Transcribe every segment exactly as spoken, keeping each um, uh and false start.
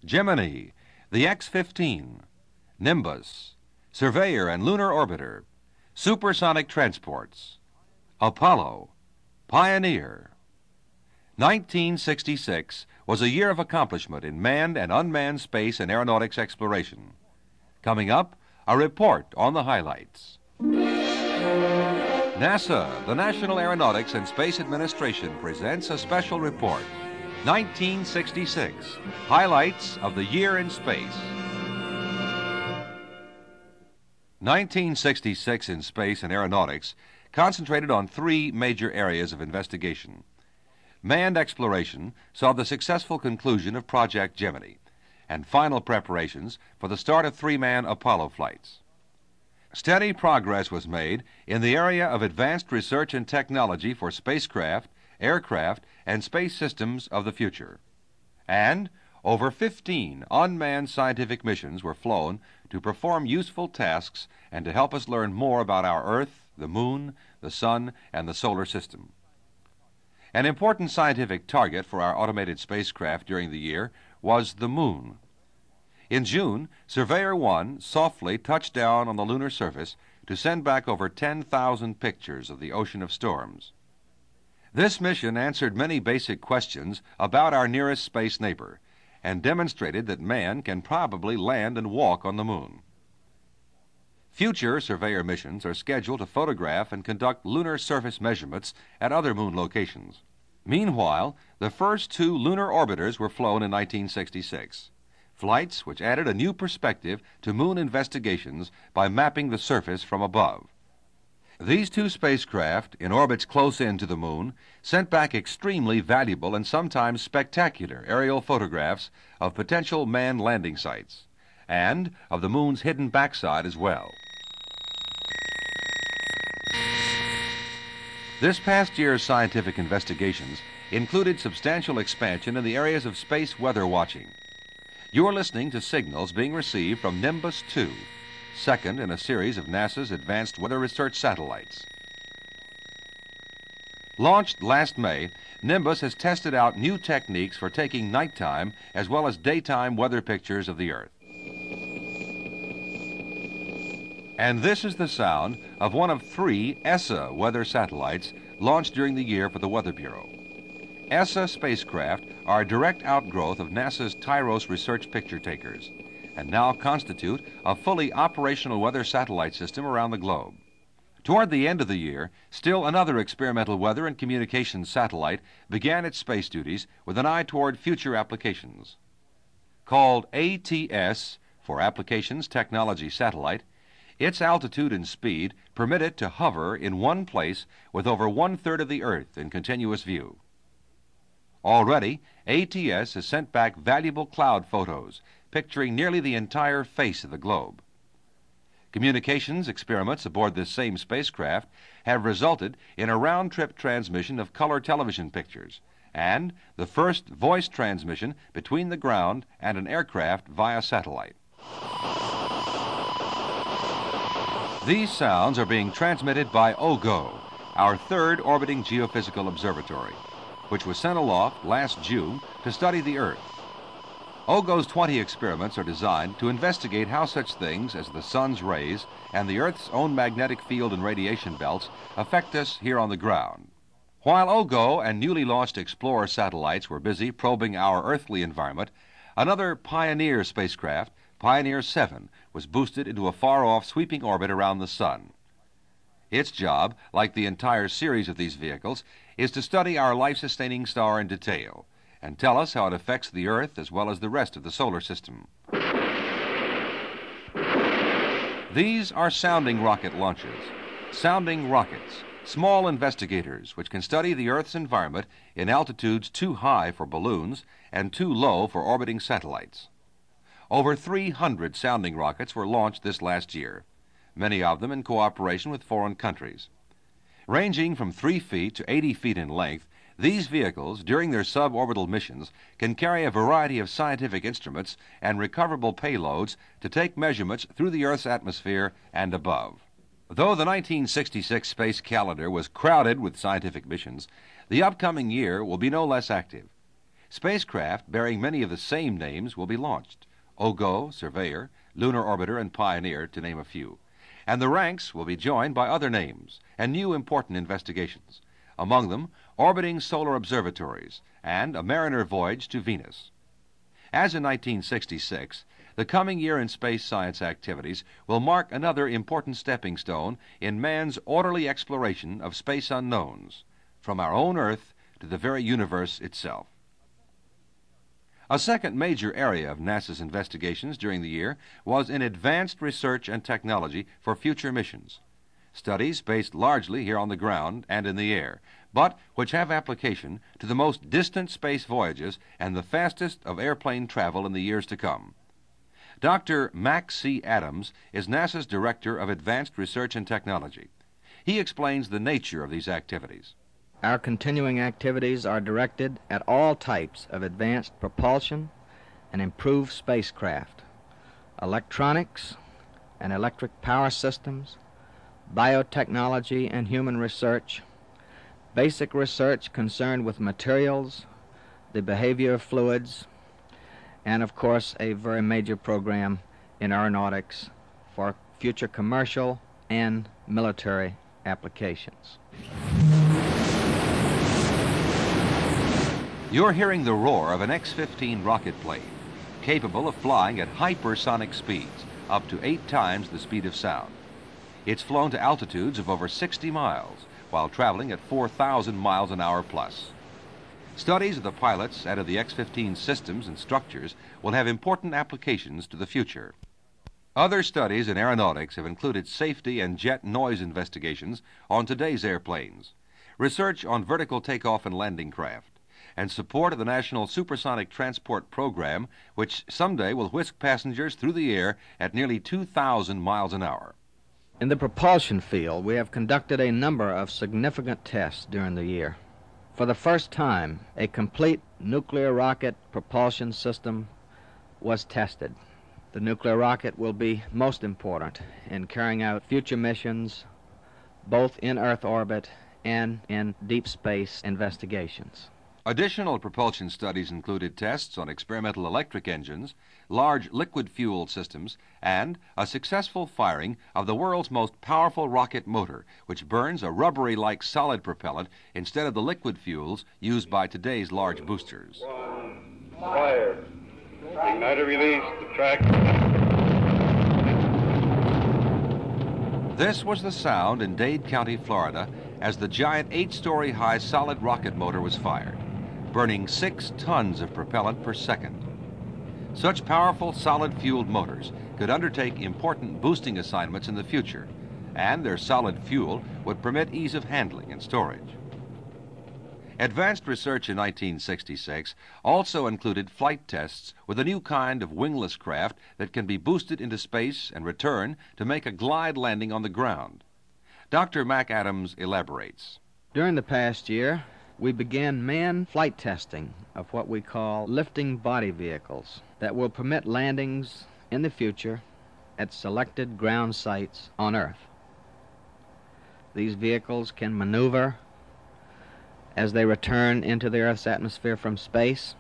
Gemini, the X fifteen, Nimbus, Surveyor and Lunar Orbiter, Supersonic Transports, Apollo, Pioneer. nineteen sixty-six was a year of accomplishment in manned and unmanned space and aeronautics exploration. Coming up, a report on the highlights. NASA, the National Aeronautics and Space Administration, presents a special report. nineteen sixty-six, highlights of the year in space. nineteen sixty-six in space and aeronautics concentrated on three major areas of investigation. Manned exploration saw the successful conclusion of Project Gemini and final preparations for the start of three-man Apollo flights. Steady progress was made in the area of advanced research and technology for spacecraft, aircraft, and space systems of the future. And over fifteen unmanned scientific missions were flown to perform useful tasks and to help us learn more about our Earth, the Moon, the Sun, and the solar system. An important scientific target for our automated spacecraft during the year was the Moon. In June, Surveyor one softly touched down on the lunar surface to send back over ten thousand pictures of the ocean of storms. This mission answered many basic questions about our nearest space neighbor and demonstrated that man can probably land and walk on the Moon. Future Surveyor missions are scheduled to photograph and conduct lunar surface measurements at other Moon locations. Meanwhile, the first two lunar orbiters were flown in nineteen sixty-six, flights which added a new perspective to Moon investigations by mapping the surface from above. These two spacecraft, in orbits close in to the Moon, sent back extremely valuable and sometimes spectacular aerial photographs of potential manned landing sites and of the Moon's hidden backside as well. This past year's scientific investigations included substantial expansion in the areas of space weather watching. You're listening to signals being received from Nimbus two, second in a series of NASA's Advanced Weather Research satellites. Launched last May, Nimbus has tested out new techniques for taking nighttime as well as daytime weather pictures of the Earth. And this is the sound of one of three ESSA weather satellites launched during the year for the Weather Bureau. ESSA spacecraft are a direct outgrowth of NASA's TIROS research picture takers and now constitute a fully operational weather satellite system around the globe. Toward the end of the year, still another experimental weather and communications satellite began its space duties with an eye toward future applications. Called A T S, for Applications Technology Satellite, its altitude and speed permit it to hover in one place with over one-third of the Earth in continuous view. Already, A T S has sent back valuable cloud photos picturing nearly the entire face of the globe. Communications experiments aboard this same spacecraft have resulted in a round-trip transmission of color television pictures and the first voice transmission between the ground and an aircraft via satellite. These sounds are being transmitted by OGO, our third orbiting geophysical observatory, which was sent aloft last June to study the Earth. OGO's twenty experiments are designed to investigate how such things as the sun's rays and the Earth's own magnetic field and radiation belts affect us here on the ground. While OGO and newly launched Explorer satellites were busy probing our earthly environment, another Pioneer spacecraft, Pioneer seven, was boosted into a far-off sweeping orbit around the Sun. Its job, like the entire series of these vehicles, is to study our life-sustaining star in detail and tell us how it affects the Earth as well as the rest of the solar system. These are sounding rocket launches. Sounding rockets, small investigators which can study the Earth's environment in altitudes too high for balloons and too low for orbiting satellites. Over three hundred sounding rockets were launched this last year, many of them in cooperation with foreign countries. Ranging from three feet to eighty feet in length, these vehicles, during their suborbital missions, can carry a variety of scientific instruments and recoverable payloads to take measurements through the Earth's atmosphere and above. Though the nineteen sixty-six space calendar was crowded with scientific missions, the upcoming year will be no less active. Spacecraft bearing many of the same names will be launched: OGO, Surveyor, Lunar Orbiter, and Pioneer, to name a few. And the ranks will be joined by other names and new important investigations, among them orbiting solar observatories and a Mariner voyage to Venus. As in nineteen sixty-six, the coming year in space science activities will mark another important stepping stone in man's orderly exploration of space unknowns, from our own Earth to the very universe itself. A second major area of NASA's investigations during the year was in advanced research and technology for future missions. Studies based largely here on the ground and in the air, but which have application to the most distant space voyages and the fastest of airplane travel in the years to come. Doctor Mack C. Adams is NASA's Director of Advanced Research and Technology. He explains the nature of these activities. Our continuing activities are directed at all types of advanced propulsion and improved spacecraft, electronics and electric power systems, biotechnology and human research, basic research concerned with materials, the behavior of fluids, and of course a very major program in aeronautics for future commercial and military applications. You're hearing the roar of an X fifteen rocket plane, capable of flying at hypersonic speeds, up to eight times the speed of sound. It's flown to altitudes of over sixty miles, while traveling at four thousand miles an hour plus. Studies of the pilots and of the X fifteen systems and structures will have important applications to the future. Other studies in aeronautics have included safety and jet noise investigations on today's airplanes, research on vertical takeoff and landing craft, and support of the National Supersonic Transport Program, which someday will whisk passengers through the air at nearly two thousand miles an hour. In the propulsion field, we have conducted a number of significant tests during the year. For the first time, a complete nuclear rocket propulsion system was tested. The nuclear rocket will be most important in carrying out future missions, both in Earth orbit and in deep space investigations. Additional propulsion studies included tests on experimental electric engines, large liquid fuel systems, and a successful firing of the world's most powerful rocket motor, which burns a rubbery-like solid propellant instead of the liquid fuels used by today's large boosters. One, fire. Igniter release, the track. This was the sound in Dade County, Florida, as the giant eight-story high solid rocket motor was fired, burning six tons of propellant per second. Such powerful solid-fueled motors could undertake important boosting assignments in the future, and their solid fuel would permit ease of handling and storage. Advanced research in nineteen sixty-six also included flight tests with a new kind of wingless craft that can be boosted into space and return to make a glide landing on the ground. Doctor Mack Adams elaborates. During the past year, we began manned flight testing of what we call lifting body vehicles that will permit landings in the future at selected ground sites on Earth. These vehicles can maneuver as they return into the Earth's atmosphere from space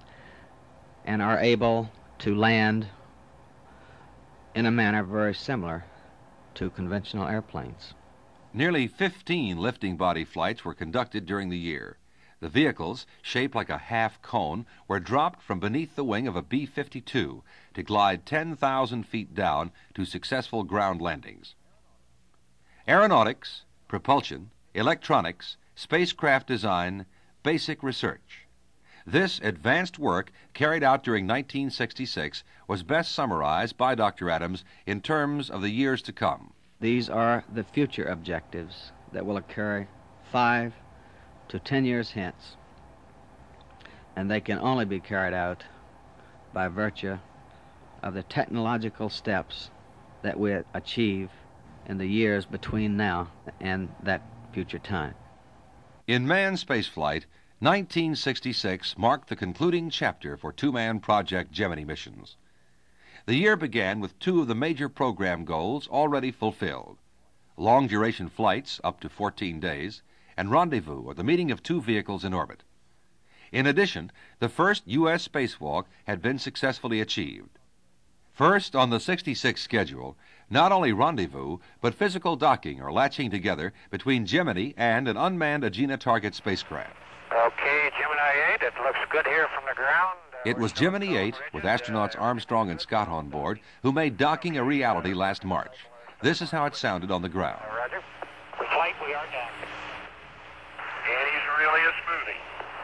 and are able to land in a manner very similar to conventional airplanes. Nearly fifteen lifting body flights were conducted during the year. The vehicles, shaped like a half cone, were dropped from beneath the wing of a B fifty-two to glide ten thousand feet down to successful ground landings. Aeronautics, propulsion, electronics, spacecraft design, basic research. This advanced work carried out during nineteen sixty-six was best summarized by Doctor Adams in terms of the years to come. These are the future objectives that will occur five to ten years hence, and they can only be carried out by virtue of the technological steps that we achieve in the years between now and that future time. In manned spaceflight, nineteen sixty-six marked the concluding chapter for two-man Project Gemini missions. The year began with two of the major program goals already fulfilled: long-duration flights up to fourteen days, and rendezvous, or the meeting of two vehicles in orbit. In addition, the first U S spacewalk had been successfully achieved. First, on the sixty-six schedule, not only rendezvous, but physical docking are latching together between Gemini and an unmanned Agena target spacecraft. Okay, Gemini eight, it looks good here from the ground. Uh, It was Gemini eight, with astronauts Armstrong and Scott on board, who made docking a reality last March. This is how it sounded on the ground. Uh, Roger. We flight, we are down. And he's really a smoothie.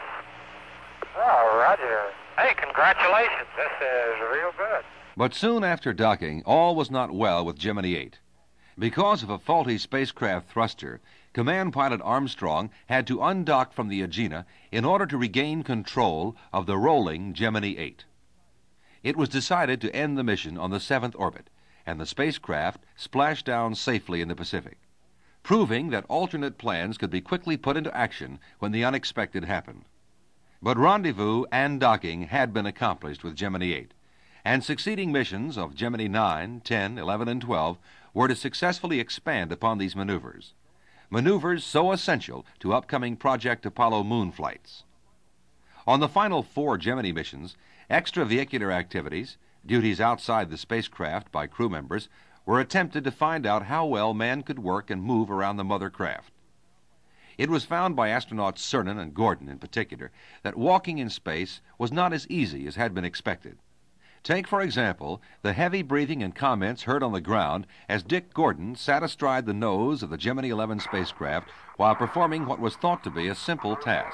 Oh, Roger. Hey, congratulations. This is real good. But soon after docking, all was not well with Gemini eight. Because of a faulty spacecraft thruster, command pilot Armstrong had to undock from the Agena in order to regain control of the rolling Gemini eight. It was decided to end the mission on the seventh orbit, and the spacecraft splashed down safely in the Pacific, proving that alternate plans could be quickly put into action when the unexpected happened. But rendezvous and docking had been accomplished with Gemini eight, and succeeding missions of Gemini nine, ten, eleven, and twelve were to successfully expand upon these maneuvers, maneuvers so essential to upcoming Project Apollo moon flights. On the final four Gemini missions, extravehicular activities, duties outside the spacecraft by crew members, were attempted to find out how well man could work and move around the mother craft. It was found by astronauts Cernan and Gordon in particular that walking in space was not as easy as had been expected. Take, for example, the heavy breathing and comments heard on the ground as Dick Gordon sat astride the nose of the Gemini eleven spacecraft while performing what was thought to be a simple task.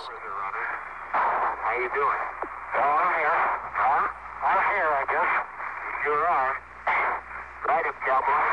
How you doing? Oh, I'm here. Huh? I'm here, I guess. You sure are. Right up, cowboy.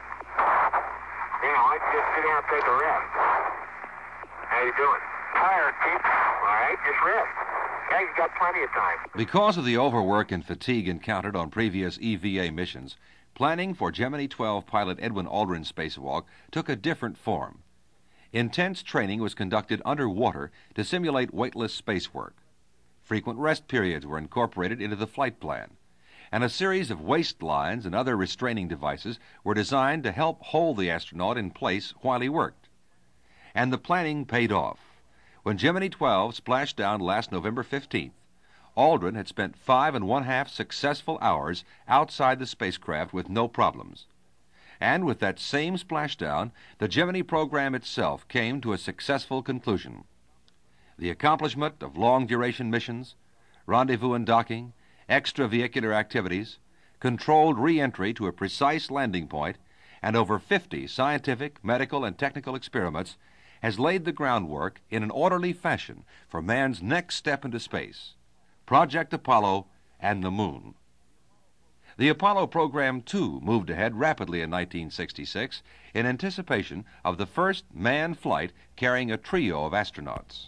You know, I'd just sit down and take a rest. How you doing? Tired, Pete. All right, just rest. Yeah, you got plenty of time. Because of the overwork and fatigue encountered on previous E V A missions, planning for Gemini twelve pilot Edwin Aldrin's spacewalk took a different form. Intense training was conducted underwater to simulate weightless space work. Frequent rest periods were incorporated into the flight plan, and a series of waist lines and other restraining devices were designed to help hold the astronaut in place while he worked. And the planning paid off. When Gemini twelve splashed down last November fifteenth, Aldrin had spent five and one-half successful hours outside the spacecraft with no problems. And with that same splashdown, the Gemini program itself came to a successful conclusion. The accomplishment of long-duration missions, rendezvous and docking, extravehicular activities, controlled re-entry to a precise landing point, and over fifty scientific, medical, and technical experiments has laid the groundwork in an orderly fashion for man's next step into space, Project Apollo and the Moon. The Apollo program, too, moved ahead rapidly in nineteen sixty-six in anticipation of the first manned flight carrying a trio of astronauts.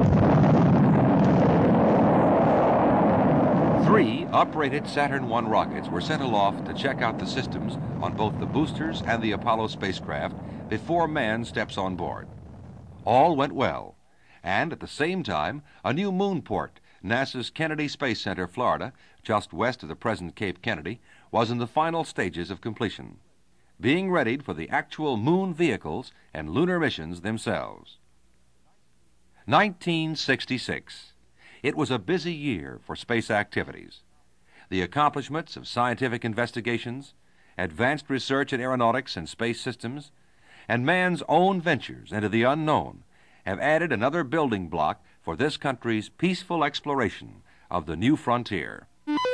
Three uprated Saturn one rockets were sent aloft to check out the systems on both the boosters and the Apollo spacecraft before man steps on board. All went well, and at the same time, a new moonport, NASA's Kennedy Space Center, Florida, just west of the present Cape Kennedy, was in the final stages of completion, being readied for the actual moon vehicles and lunar missions themselves. nineteen sixty-six. It was a busy year for space activities. The accomplishments of scientific investigations, advanced research in aeronautics and space systems, and man's own ventures into the unknown have added another building block for this country's peaceful exploration of the new frontier.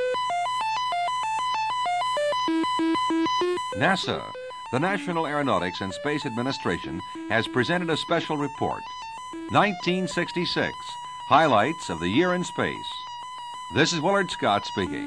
NASA, the National Aeronautics and Space Administration, has presented a special report, nineteen sixty-six, Highlights of the Year in Space. This is Willard Scott speaking.